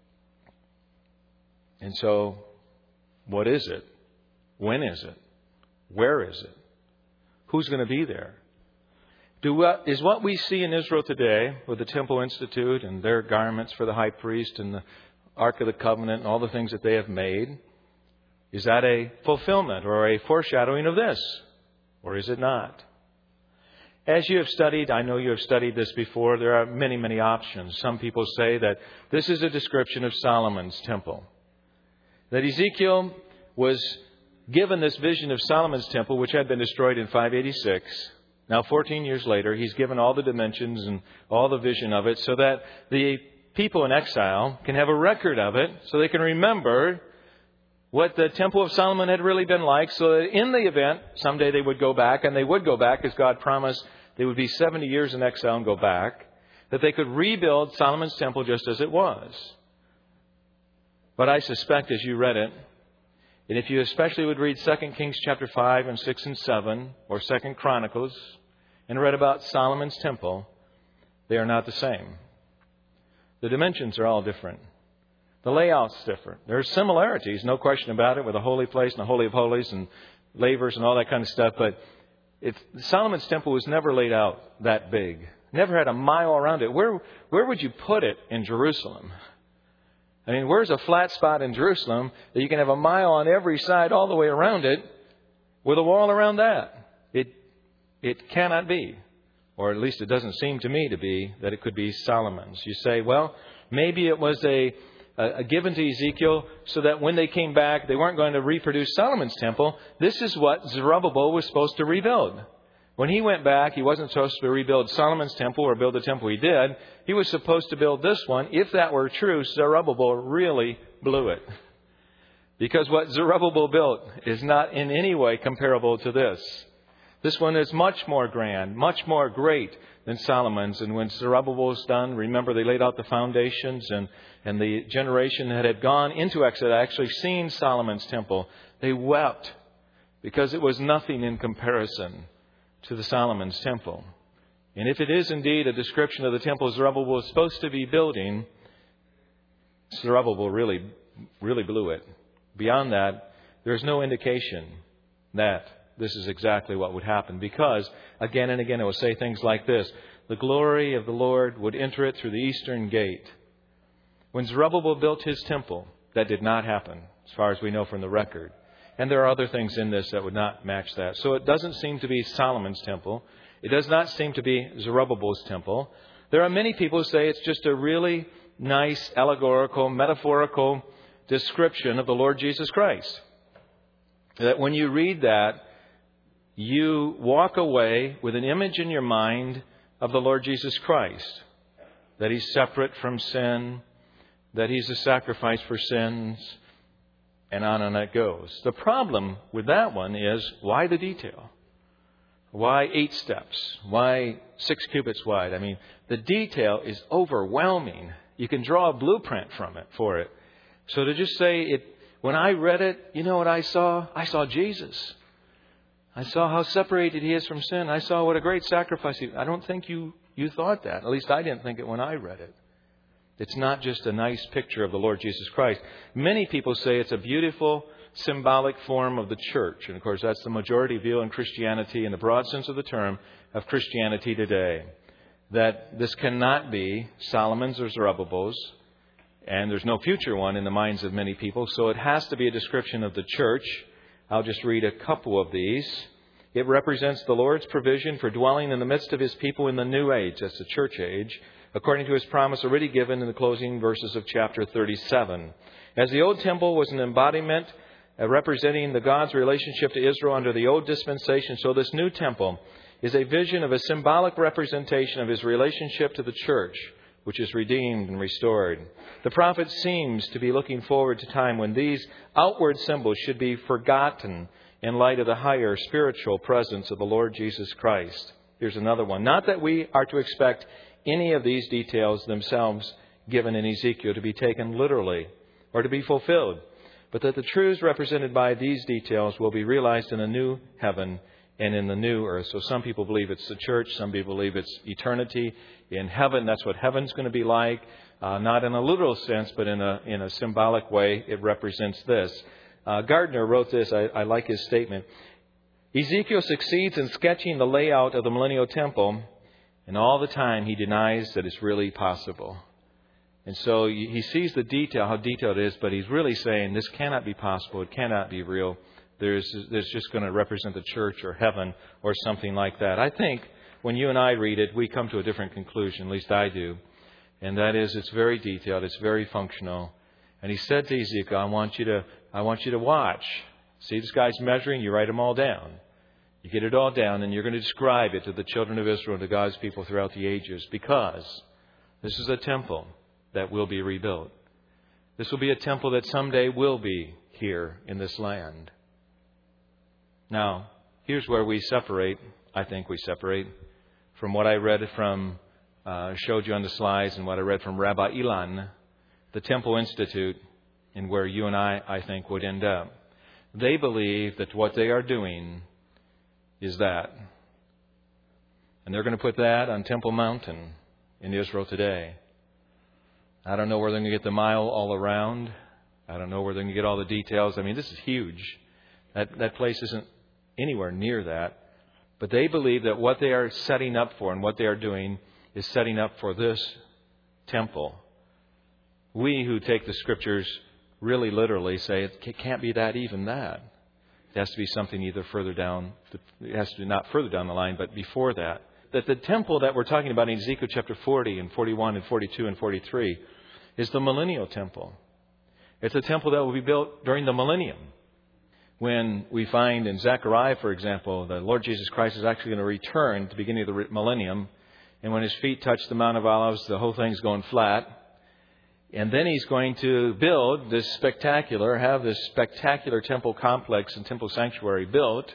And so, what is it? When is it? Where is it? Who's going to be there? Do what, is what we see in Israel today with the Temple Institute and their garments for the high priest and the Ark of the Covenant and all the things that they have made, is that a fulfillment or a foreshadowing of this? Or is it not? As you have studied, I know you have studied this before, there are many, many options. Some people say that this is a description of Solomon's temple. That Ezekiel was given this vision of Solomon's temple, which had been destroyed in five eighty-six. Now, fourteen years later, he's given all the dimensions and all the vision of it so that the people in exile can have a record of it, so they can remember what the Temple of Solomon had really been like, so that in the event, someday they would go back, and they would go back, as God promised they would be seventy years in exile and go back, that they could rebuild Solomon's temple just as it was. But I suspect as you read it, and if you especially would read Second Kings chapter five and six and seven, or Second Chronicles, and read about Solomon's temple, they are not the same. The dimensions are all different. The layout's different. There are similarities, no question about it, with the holy place and the Holy of Holies and lavers and all that kind of stuff. But it's, Solomon's temple was never laid out that big. Never had a mile around it. Where, where would you put it in Jerusalem? I mean, where's a flat spot in Jerusalem that you can have a mile on every side all the way around it with a wall around that? It, it cannot be. Or at least it doesn't seem to me to be, that it could be Solomon's. You say, well, maybe it was a, a, a given to Ezekiel so that when they came back, they weren't going to reproduce Solomon's temple. This is what Zerubbabel was supposed to rebuild. When he went back, he wasn't supposed to rebuild Solomon's temple or build the temple he did. He was supposed to build this one. If that were true, Zerubbabel really blew it. Because what Zerubbabel built is not in any way comparable to this. This one is much more grand, much more great than Solomon's. And when Zerubbabel was done, remember they laid out the foundations, and, and the generation that had gone into exile had actually seen Solomon's temple. They wept because it was nothing in comparison to the Solomon's temple. And if it is indeed a description of the temple Zerubbabel was supposed to be building, Zerubbabel really, really blew it. Beyond that, there's no indication that this is exactly what would happen, because again and again it will say things like this: the glory of the Lord would enter it through the eastern gate. When Zerubbabel built his temple, that did not happen, as far as we know from the record. And there are other things in this that would not match that. So it doesn't seem to be Solomon's temple. It does not seem to be Zerubbabel's temple. There are many people who say it's just a really nice, allegorical, metaphorical description of the Lord Jesus Christ. That when you read that, you walk away with an image in your mind of the Lord Jesus Christ. That He's separate from sin, that He's a sacrifice for sins, and on and it goes. The problem with that one is, why the detail? Why eight steps? Why six cubits wide? I mean, the detail is overwhelming. You can draw a blueprint from it for it. So to just say it, when I read it, you know what I saw? I saw Jesus. I saw how separated He is from sin. I saw what a great sacrifice He... I don't think you, you thought that. At least I didn't think it when I read it. It's not just a nice picture of the Lord Jesus Christ. Many people say it's a beautiful, symbolic form of the church. And of course, that's the majority view in Christianity, in the broad sense of the term, of Christianity today. That this cannot be Solomon's or Zerubbabel's, and there's no future one in the minds of many people. So it has to be a description of the church. I'll just read a couple of these. It represents the Lord's provision for dwelling in the midst of His people in the new age. That's the church age, according to His promise already given in the closing verses of chapter thirty-seven. As the old temple was an embodiment uh, representing the God's relationship to Israel under the old dispensation, so this new temple is a vision of a symbolic representation of His relationship to the church, which is redeemed and restored. The prophet seems to be looking forward to time when these outward symbols should be forgotten in light of the higher spiritual presence of the Lord Jesus Christ. Here's another one. Not that we are to expect any of these details themselves given in Ezekiel to be taken literally or to be fulfilled, but that the truths represented by these details will be realized in a new heaven and in the new earth. So some people believe it's the church. Some people believe it's eternity in heaven. That's what heaven's going to be like. Uh, not in a literal sense, but in a in a symbolic way. It represents this. Uh, Gardner wrote this. I, I like his statement. Ezekiel succeeds in sketching the layout of the millennial temple, and all the time he denies that it's really possible. And so he sees the detail, how detailed it is, but he's really saying this cannot be possible. It cannot be real. There's, there's just going to represent the church or heaven or something like that. I think when you and I read it, we come to a different conclusion, at least I do. And that is, it's very detailed, it's very functional. And he said to Ezekiel, I want you to, I want you to watch. See this guy's measuring, you write them all down. You get it all down, and you're going to describe it to the children of Israel and to God's people throughout the ages, because this is a temple that will be rebuilt. This will be a temple that someday will be here in this land. Now, here's where we separate, I think we separate, from what I read from, uh, showed you on the slides, and what I read from Rabbi Ilan, the Temple Institute, and where you and I, I think, would end up. They believe that what they are doing is that. And they're going to put that on Temple Mountain in Israel today. I don't know where they're going to get the mile all around. I don't know where they're going to get all the details. I mean, this is huge. That, that place isn't anywhere near that. But they believe that what they are setting up for and what they are doing is setting up for this temple. We who take the Scriptures really literally say it can't be that, even that. It has to be something either further down, it has to be not further down the line, but before that. That the temple that we're talking about in Ezekiel chapter forty and forty-one and forty-two and forty-three is the millennial temple. It's a temple that will be built during the millennium. When we find in Zechariah, for example, the Lord Jesus Christ is actually going to return at the beginning of the millennium. And when His feet touch the Mount of Olives, the whole thing's going flat. And then He's going to build this spectacular, have this spectacular temple complex and temple sanctuary built,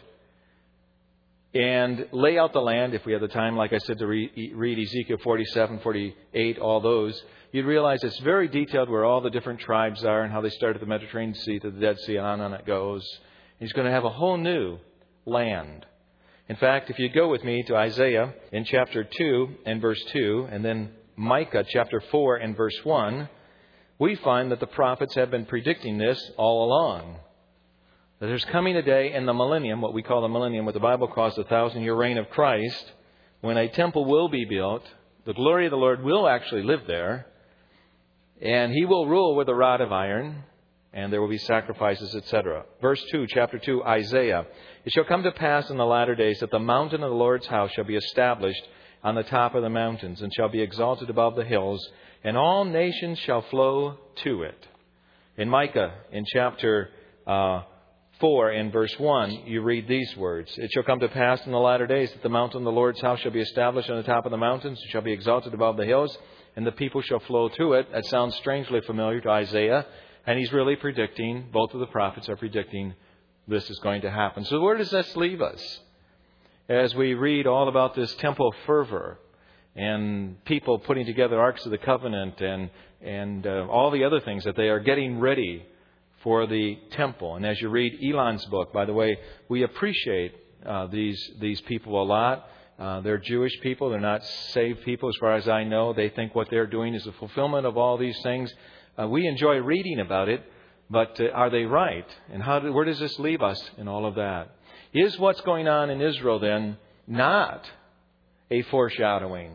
and lay out the land. If we have the time, like I said, to read, read Ezekiel forty-seven, forty-eight, all those, you'd realize it's very detailed where all the different tribes are and how they start at the Mediterranean Sea to the Dead Sea, and on and on it goes. He's going to have a whole new land. In fact, if you go with me to Isaiah in chapter two and verse two, and then Micah chapter four and verse one, we find that the prophets have been predicting this all along. That there's coming a day in the millennium, what we call the millennium, what the Bible calls the thousand-year reign of Christ, when a temple will be built. The glory of the Lord will actually live there, and He will rule with a rod of iron, and there will be sacrifices, et cetera. Verse two, chapter two, Isaiah. It shall come to pass in the latter days that the mountain of the Lord's house shall be established on the top of the mountains, and shall be exalted above the hills, and all nations shall flow to it. In Micah, in chapter uh, four, in verse one, you read these words. It shall come to pass in the latter days that the mountain of the Lord's house shall be established on the top of the mountains, and shall be exalted above the hills, and the people shall flow to it. That sounds strangely familiar to Isaiah. And he's really predicting, both of the prophets are predicting, this is going to happen. So where does this leave us? As we read all about this temple fervor, and people putting together Arks of the Covenant, and and uh, all the other things that they are getting ready for the temple. And as you read Elon's book, by the way, we appreciate uh, these these people a lot. Uh, they're Jewish people. They're not saved people as far as I know. They think what they're doing is the fulfillment of all these things. Uh, we enjoy reading about it, but uh, are they right? And how do, where does this leave us in all of that? Is what's going on in Israel then not a foreshadowing?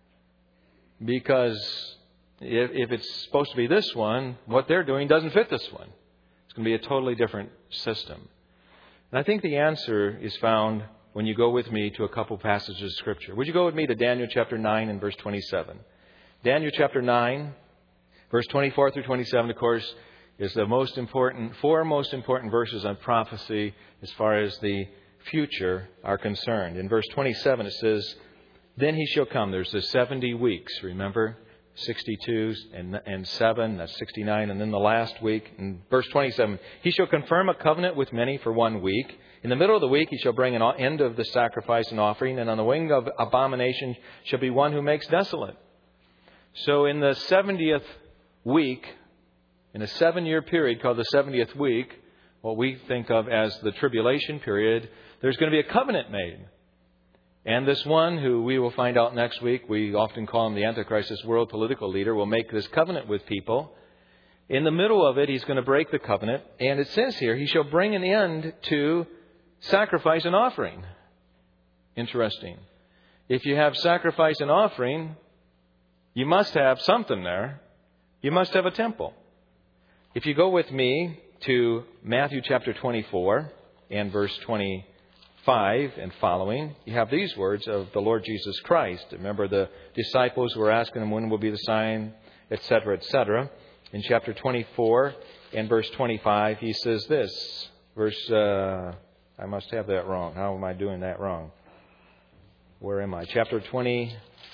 Because if, if it's supposed to be this one, what they're doing doesn't fit this one. It's going to be a totally different system. And I think the answer is found when you go with me to a couple passages of Scripture. Would you go with me to Daniel chapter nine and verse twenty-seven? Daniel chapter nine, verse twenty-four through twenty-seven, of course, is the most important, four most important verses on prophecy as far as the future are concerned. In verse twenty-seven, it says, "Then he shall come." There's the seventy weeks, remember? sixty-two and, and seven, that's sixty-nine. And then the last week, in verse twenty-seven, "He shall confirm a covenant with many for one week. In the middle of the week he shall bring an end of the sacrifice and offering, and on the wing of abomination shall be one who makes desolate." So in the seventieth week, in a seven-year period called the seventieth week, what we think of as the tribulation period, there's going to be a covenant made. And this one, who we will find out next week, we often call him the Antichrist, this world political leader, will make this covenant with people. In the middle of it, he's going to break the covenant. And it says here, he shall bring an end to sacrifice and offering. Interesting. If you have sacrifice and offering, you must have something there. You must have a temple. If you go with me to Matthew chapter twenty-four and verse twenty-five and following, you have these words of the Lord Jesus Christ. Remember, the disciples were asking him when will be the sign, et cetera, et cetera. In chapter twenty-four and verse twenty-five, he says this, Verse, uh, I must have that wrong. How am I doing that wrong? Where am I? Chapter twenty,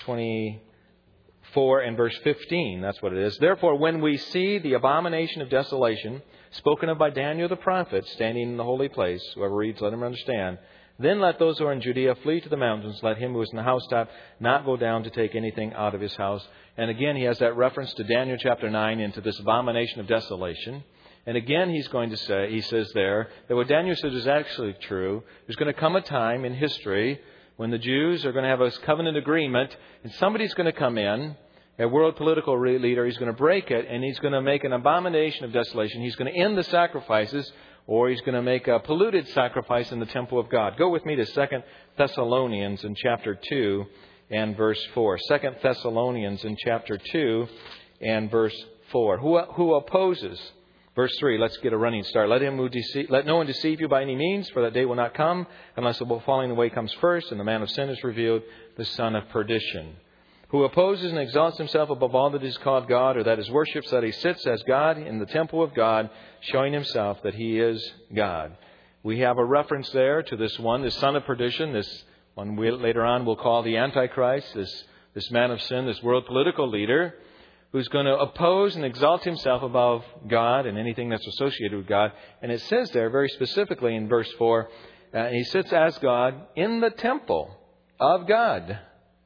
twenty-four and verse fifteen. That's what it is. Therefore, when we see the abomination of desolation, spoken of by Daniel the prophet, standing in the holy place, whoever reads, let him understand. Then let those who are in Judea flee to the mountains. Let him who is in the housetop not go down to take anything out of his house. And again, he has that reference to Daniel chapter nine into this abomination of desolation. And again, he's going to say, he says there, that what Daniel says is actually true. There's going to come a time in history when the Jews are going to have a covenant agreement, and somebody's going to come in, a world political leader, he's going to break it, and he's going to make an abomination of desolation. He's going to end the sacrifices, or he's going to make a polluted sacrifice in the temple of God. Go with me to Second Thessalonians in chapter two and verse four. Second Thessalonians in chapter two and verse four. Who, who opposes? Verse three, let's get a running start. Let him who deceive, let no one deceive you by any means, for that day will not come unless the falling away comes first, and the man of sin is revealed, the son of perdition. Who opposes and exalts himself above all that is called God, or that is worshipped, so that he sits as God in the temple of God, showing himself that he is God. We have a reference there to this one, this son of perdition, this one we later on we'll call the Antichrist, this, this man of sin, this world political leader, who's going to oppose and exalt himself above God and anything that's associated with God. And it says there very specifically in verse four, uh, he sits as God in the temple of God.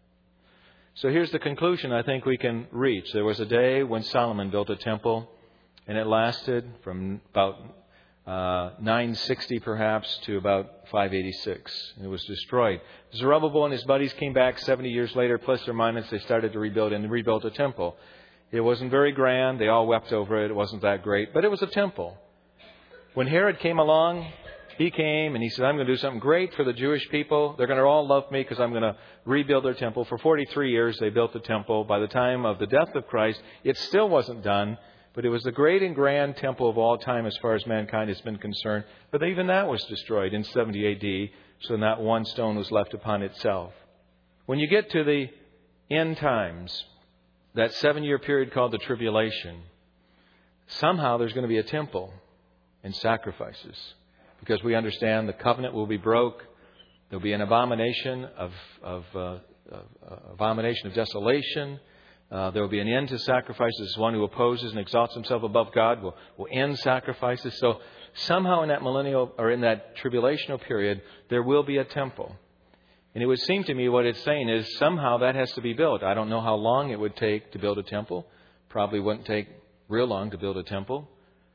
So here's the conclusion I think we can reach. There was a day when Solomon built a temple, and it lasted from about uh, nine sixty perhaps to about five eighty-six. It was destroyed. Zerubbabel and his buddies came back seventy years later, plus or minus. They started to rebuild and rebuilt a temple. It wasn't very grand. They all wept over it. It wasn't that great, but it was a temple. When Herod came along, he came and he said, I'm going to do something great for the Jewish people. They're going to all love me because I'm going to rebuild their temple. For forty-three years, they built the temple. By the time of the death of Christ, it still wasn't done. But it was the great and grand temple of all time as far as mankind has been concerned. But even that was destroyed in seventy A D, so not one stone was left upon itself. When you get to the end times, that seven-year period called the tribulation, somehow there's going to be a temple and sacrifices. Because we understand the covenant will be broke. There'll be an abomination of, of, uh, of uh, abomination of desolation. Uh, there will be an end to sacrifices. One who opposes and exalts himself above God will, will end sacrifices. So somehow in that millennial or in that tribulational period, there will be a temple. And it would seem to me what it's saying is somehow that has to be built. I don't know how long it would take to build a temple. Probably wouldn't take real long to build a temple.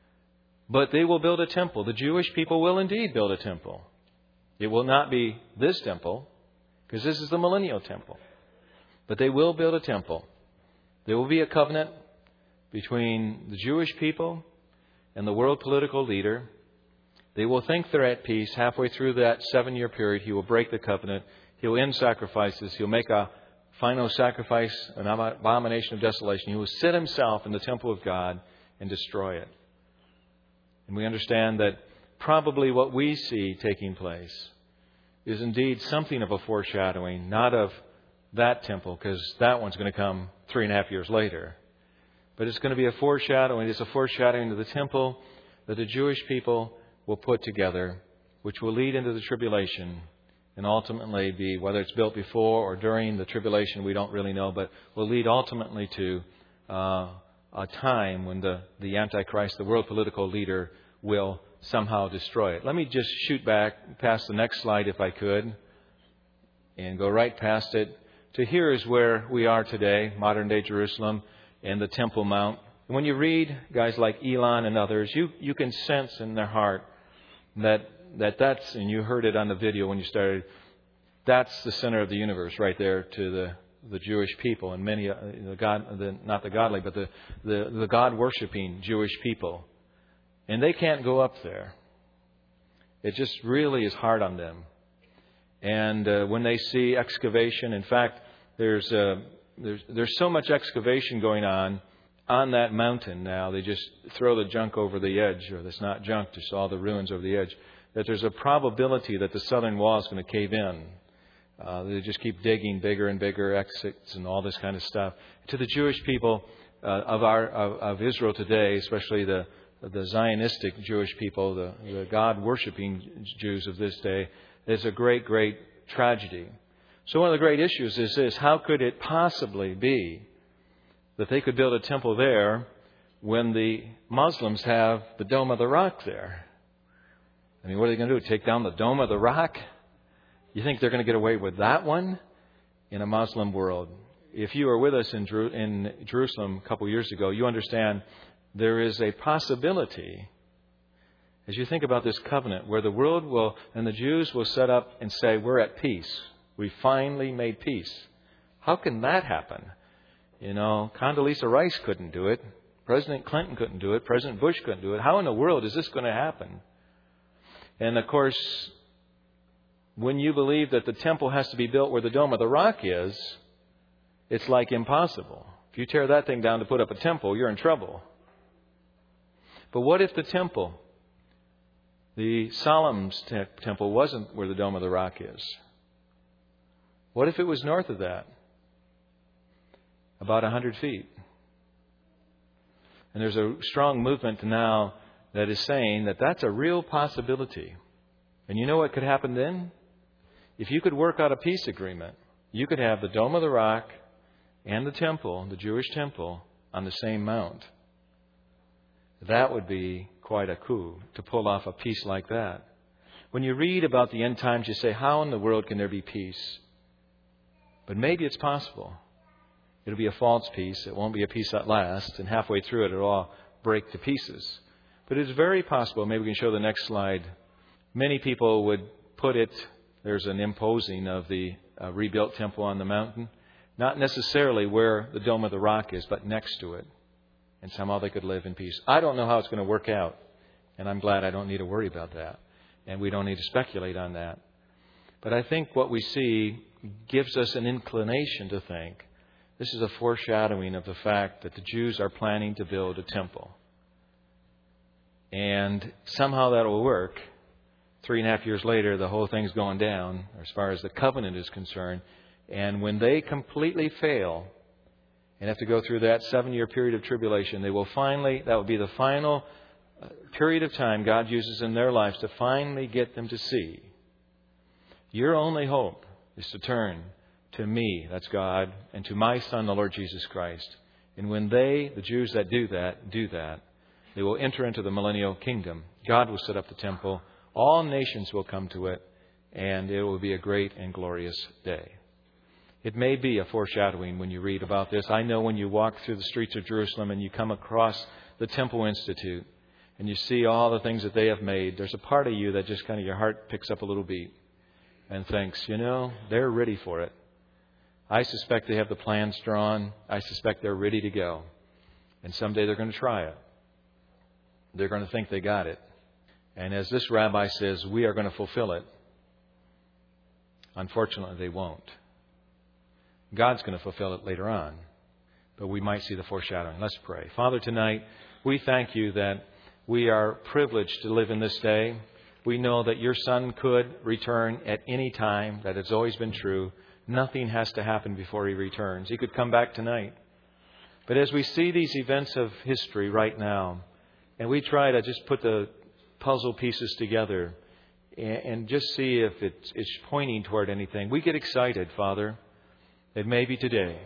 But they will build a temple. The Jewish people will indeed build a temple. It will not be this temple, because this is the millennial temple. But they will build a temple. There will be a covenant between the Jewish people and the world political leader. They will think they're at peace. Halfway through that seven-year period, he will break the covenant. He'll end sacrifices. He'll make a final sacrifice, an abomination of desolation. He will sit himself in the temple of God and destroy it. And we understand that probably what we see taking place is indeed something of a foreshadowing, not of that temple, because that one's going to come three and a half years later. But it's going to be a foreshadowing. It's a foreshadowing of the temple that the Jewish people will put together, which will lead into the tribulation and ultimately be, whether it's built before or during the tribulation, we don't really know, but will lead ultimately to uh, a time when the, the Antichrist, the world political leader, will somehow destroy it. Let me just shoot back past the next slide if I could and go right past it to here is where we are today, modern day Jerusalem and the Temple Mount. And when you read guys like Elon and others, you, you can sense in their heart that, that that's, and you heard it on the video when you started, that's the center of the universe right there to the the Jewish people and many, uh, the God, the, not the godly, but the, the, the God-worshipping Jewish people. And they can't go up there. It just really is hard on them. And uh, when they see excavation, in fact, there's, uh, there's, there's so much excavation going on on that mountain now. They just throw the junk over the edge, or it's not junk, just all the ruins over the edge, that there's a probability that the southern wall is going to cave in. Uh, they just keep digging bigger and bigger exits and all this kind of stuff. To the Jewish people uh, of our of, of Israel today, especially the the Zionistic Jewish people, the, the God-worshiping Jews of this day, is a great, great tragedy. So one of the great issues is this: how could it possibly be that they could build a temple there when the Muslims have the Dome of the Rock there? I mean, what are they going to do? Take down the Dome of the Rock? You think they're going to get away with that one in a Muslim world? If you were with us in, Jeru- in Jerusalem a couple years ago, you understand there is a possibility, as you think about this covenant, where the world will, and the Jews will set up and say, we're at peace. We finally made peace. How can that happen? You know, Condoleezza Rice couldn't do it. President Clinton couldn't do it. President Bush couldn't do it. How in the world is this going to happen? And of course, when you believe that the temple has to be built where the Dome of the Rock is, it's like impossible. If you tear that thing down to put up a temple, you're in trouble. But what if the temple, the Solomon's te- temple, wasn't where the Dome of the Rock is? What if it was north of that? About a hundred feet. And there's a strong movement now that is saying that that's a real possibility. And you know what could happen then? If you could work out a peace agreement, you could have the Dome of the Rock and the temple, the Jewish temple, on the same mount. That would be quite a coup to pull off a peace like that. When you read about the end times, you say, how in the world can there be peace? But maybe it's possible. It'll be a false peace. It won't be a peace that lasts. And halfway through it, it'll all break to pieces. But it's very possible. Maybe we can show the next slide. Many people would put it, there's an imposing of the uh, rebuilt temple on the mountain. Not necessarily where the Dome of the Rock is, but next to it. And somehow they could live in peace. I don't know how it's going to work out. And I'm glad I don't need to worry about that. And we don't need to speculate on that. But I think what we see gives us an inclination to think this is a foreshadowing of the fact that the Jews are planning to build a temple. And somehow that will work. Three and a half years later, the whole thing's going down as far as the covenant is concerned. And when they completely fail and have to go through that seven-year period of tribulation, they will finally, that will be the final period of time God uses in their lives to finally get them to see. Your only hope is to turn to me, that's God, and to my Son, the Lord Jesus Christ. And when they, the Jews that do that, do that, they will enter into the millennial kingdom. God will set up the temple. All nations will come to it, and it will be a great and glorious day. It may be a foreshadowing when you read about this. I know when you walk through the streets of Jerusalem and you come across the Temple Institute and you see all the things that they have made, there's a part of you that just kind of your heart picks up a little beat and thinks, you know, they're ready for it. I suspect they have the plans drawn. I suspect they're ready to go. And someday they're going to try it. They're going to think they got it. And as this rabbi says, we are going to fulfill it. Unfortunately, they won't. God's going to fulfill it later on. But we might see the foreshadowing. Let's pray. Father, tonight, we thank you that we are privileged to live in this day. We know that your Son could return at any time. That it's always been true. Nothing has to happen before he returns. He could come back tonight. But as we see these events of history right now, and we try to just put the puzzle pieces together and just see if it's, it's pointing toward anything, we get excited, Father, that maybe today,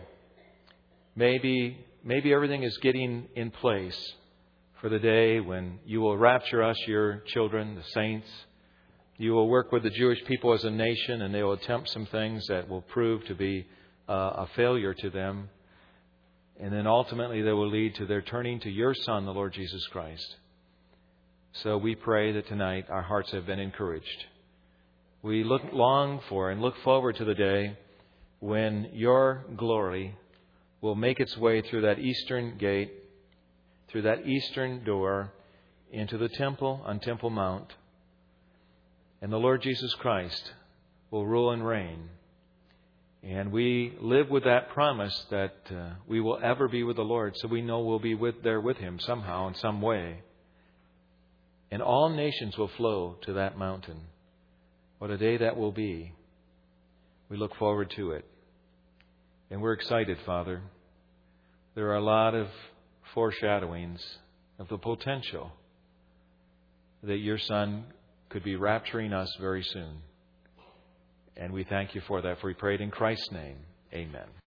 maybe, maybe everything is getting in place for the day when you will rapture us, your children, the saints. You will work with the Jewish people as a nation, and they will attempt some things that will prove to be uh, a failure to them. And then ultimately they will lead to their turning to your Son, the Lord Jesus Christ. So we pray that tonight our hearts have been encouraged. We look long for and look forward to the day when your glory will make its way through that eastern gate, through that eastern door, into the temple on Temple Mount. And the Lord Jesus Christ will rule and reign. And we live with that promise that uh, we will ever be with the Lord, so we know we'll be with, there with Him somehow, in some way. And all nations will flow to that mountain. What a day that will be. We look forward to it. And we're excited, Father. There are a lot of foreshadowings of the potential that your Son could be rapturing us very soon. And we thank you for that. For we pray it in Christ's name. Amen.